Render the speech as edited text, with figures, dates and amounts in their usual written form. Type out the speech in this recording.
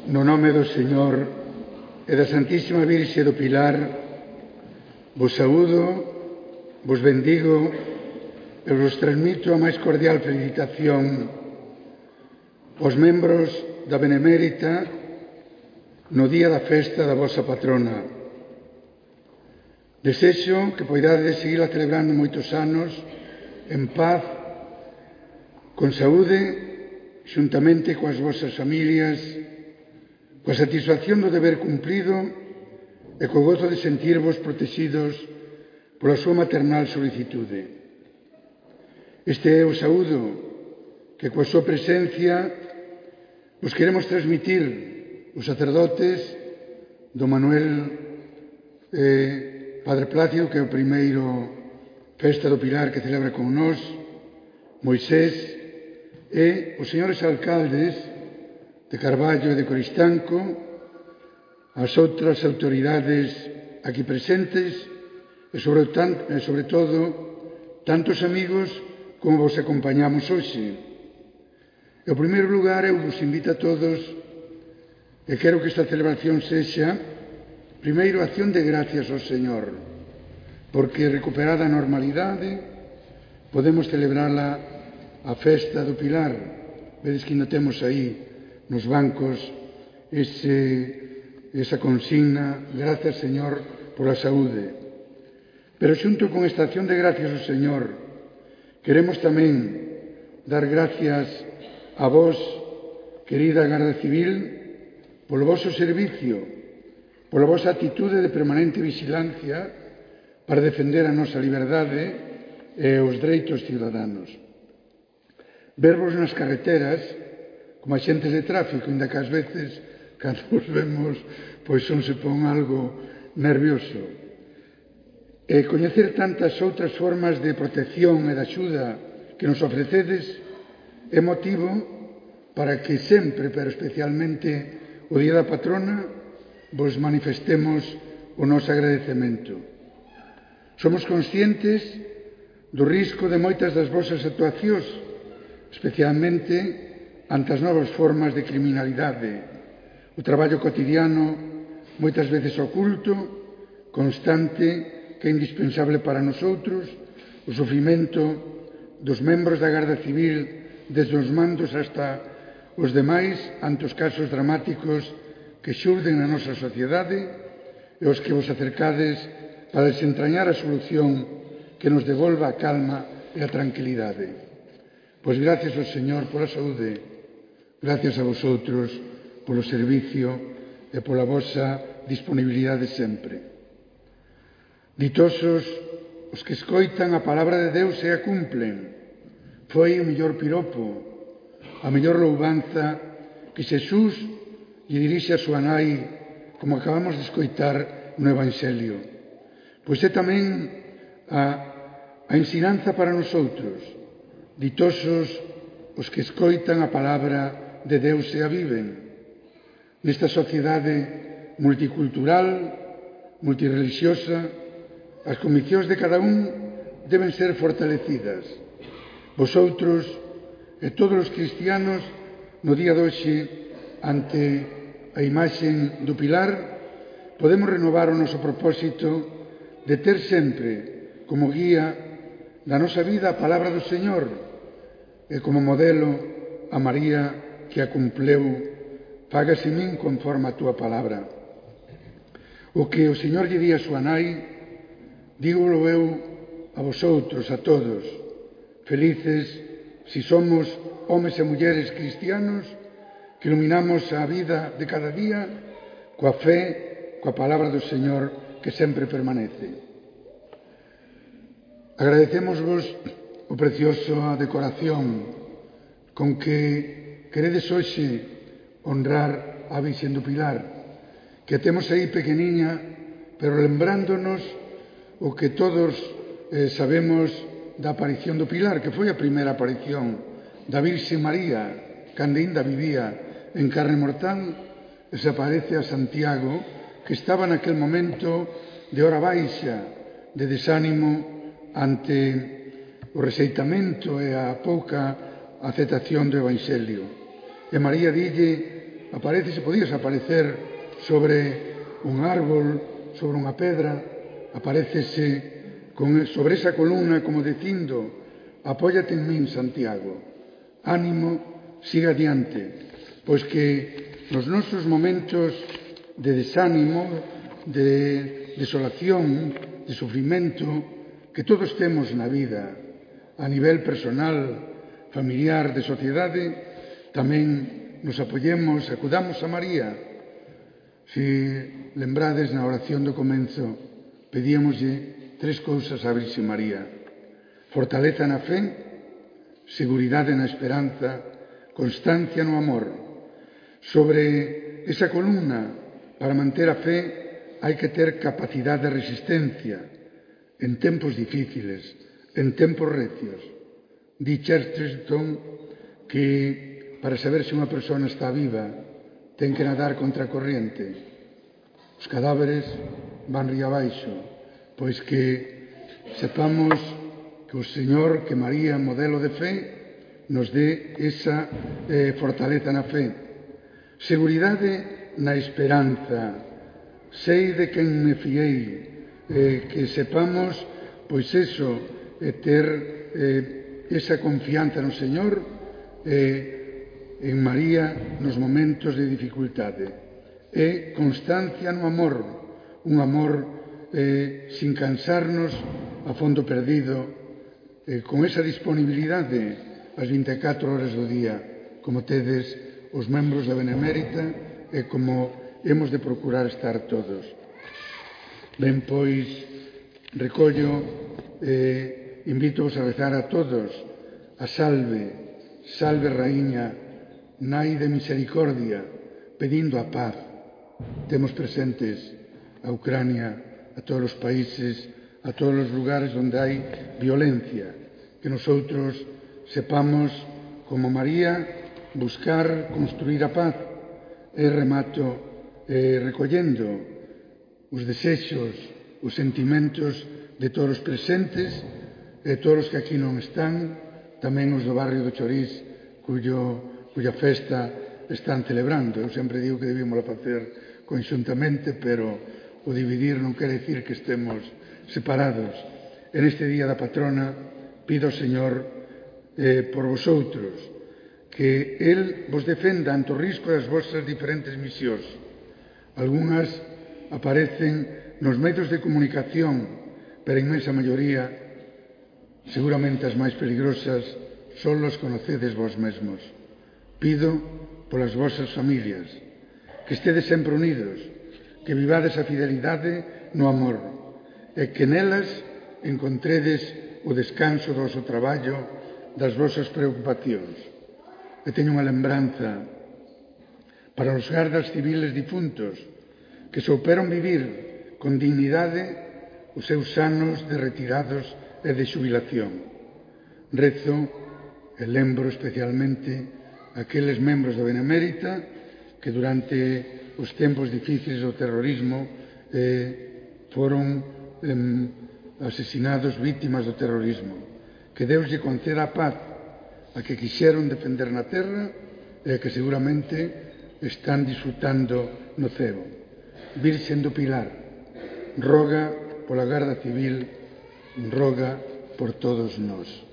No nome do Señor e da Santísima Virxe do Pilar, vos saúdo, vos bendigo e vos transmito a máis cordial felicitación aos membros da Benemérita no día da festa da vosa patrona. Desexo que poidades seguir celebrando moitos anos en paz, con saúde, xuntamente coas vosas familias, coa satisfacción do deber cumprido e co gozo de sentirvos protegidos pola súa maternal solicitude. Este é o saúdo que coa súa presencia vos queremos transmitir os sacerdotes do Manuel Padre Plácido, que é o primeiro festa do Pilar que celebra con nós, Moisés, e os señores alcaldes de Carballo e de Coristanco, as outras autoridades aquí presentes e, sobre todo, tantos amigos como vos acompañamos hoxe. En primeiro lugar, eu vos invito a todos e quero que esta celebración sexa, primeiro, acción de gracias ao Señor, porque recuperada a normalidade podemos celebrala a festa do Pilar. Vedes que ainda temos aí nos bancos esa consigna: gracias, Señor, pola saúde. Pero xunto con esta acción de gracias ao Señor, queremos tamén dar gracias a vos, querida Garda Civil, polo voso servicio, pola vosa atitude de permanente vigilancia para defender a nosa liberdade e os dereitos ciudadanos. Vervos nas carreteras como axentes de tráfico, inda que ás veces, cando os vemos, pois se pon algo nervioso. E coñecer tantas outras formas de protección e de axuda que nos ofrecedes é motivo para que sempre, pero especialmente o día da patrona, vos manifestemos o noso agradecemento. Somos conscientes do risco de moitas das vosas actuacións, especialmente ante as novas formas de criminalidade, o traballo cotidiano, moitas veces oculto, constante, que é indispensable para nosoutros, o sofrimento dos membros da Garda Civil, desde os mandos hasta os demais, ante os casos dramáticos que xurden na nosa sociedade e os que vos acercades para desentrañar a solución que nos devolva a calma e a tranquilidade. Pois gracias ao Señor pola saúde, gracias a vosotros polo servicio e pola vosa disponibilidade sempre. Ditosos os que escoitan a palabra de Deus e a cumplen. Foi o mellor piropo, a mellor louvanza que Xesús lle dirixe a súa nai, como acabamos de escoitar no Evangelio. Pois é tamén a ensinanza para nosotros. Ditosos os que escoitan a palabra de Deus e a viven. Nesta sociedade multicultural, multirelixiosa, as conviccións de cada un deben ser fortalecidas. Vosotros e todos os cristianos no día de hoxe, ante a imaxe do Pilar, podemos renovar o noso propósito de ter sempre como guía da nosa vida a palabra do Señor e como modelo a María, que a cumpleu: fágase en min conforme a túa palabra. O que o Señor lle di a súa nai, dígolo eu a vosotros, a todos. Felices si somos homes e mulleres cristianos que iluminamos a vida de cada día coa fe, coa palabra do Señor que sempre permanece. Agradecémosvos o precioso decoración con que queredes hoxe honrar a Virxen do Pilar, que temos aí pequeniña, pero lembrándonos o que todos sabemos da aparición do Pilar, que foi a primeira aparición da Virxe María, cando ainda vivía en carne mortal, e se aparece a Santiago, que estaba naquel momento de hora baixa, de desánimo ante o rexeitamento e a pouca aceptación do Evangelio. E María dille aparece, se podías aparecer sobre un árbol, sobre unha pedra, aparécese sobre esa columna como dicindo: apóyate en min, Santiago, ánimo, siga adiante, pois que nos nosos momentos de desánimo, de desolación, de sufrimento que todos temos na vida, a nivel personal, familiar, de sociedade, tamén nos apoyemos, acudamos a María. Se lembrades na oración do comenzo, pedíamoslle 3 cousas á Virxe María: fortaleza na fe, seguridade na esperanza, constancia no amor. Sobre esa columna, para manter a fe, hai que ter capacidade de resistencia en tempos difíciles, en tempos recios. Di Chesterton que para saber se unha persona está viva ten que nadar contra a corriente. Os cadáveres van río abaixo, pois que sepamos que o Señor, que María, modelo de fe, nos dé esa fortaleza na fe. Seguridade na esperanza. Sei de quen me fiei, que sepamos, pois eso, ter esa confianza no Señor, en María nos momentos de dificultade. E constancia no amor, un amor sin cansarnos, a fondo perdido, con esa disponibilidade as 24 horas do día, como tedes os membros da Benemérita e como hemos de procurar estar todos. Ben, pois, recollo, invito-vos a rezar a todos a salve, salve Raíña, nai de misericordia, pedindo a paz. Temos presentes a Ucrania, a todos os países, a todos os lugares onde hai violencia, que nosotros sepamos, como María, buscar construir a paz. E remato recollendo os desexos, os sentimentos de todos os presentes e todos os que aquí non están, tamén os do barrio do Chorís, cuya festa están celebrando. Eu sempre digo que debíamos facer conxuntamente, pero o dividir non quere dicir que estemos separados. En este día da patrona pido ao Señor por vosotros, que El vos defenda ante o risco das vosas diferentes misións. Algúnas aparecen nos medios de comunicación, pero a inmensa maioría, seguramente as máis peligrosas, son os conocedes vós mesmos. Pido polas vosas familias, que estedes sempre unidos, que vivades a fidelidade no amor, e que nelas encontredes o descanso do vosso traballo, das vosas preocupacións. E teño unha lembranza para os gardas civiles difuntos que souperon vivir con dignidade os seus anos de retirados e de xubilación. Rezo e lembro especialmente aqueles membros da Benemérita que durante os tempos difíciles do terrorismo foron asesinados, vítimas do terrorismo. Que Deus lle conceda a paz a que quixeron defender na terra e a que seguramente están disfrutando no ceo. Virxen do Pilar, roga pola Garda Civil, roga por todos nós.